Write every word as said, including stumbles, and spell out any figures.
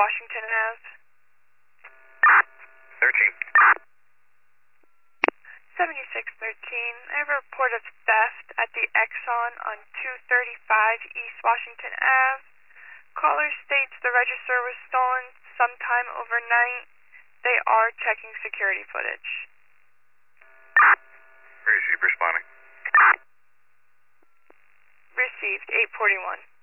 Washington Avenue. thirteen. seventy-six thirteen. I have a report of theft at the Exxon on two thirty-five East Washington Avenue. Caller states the register was stolen sometime overnight. They are checking security footage. Received, responding. Received, eight forty-one.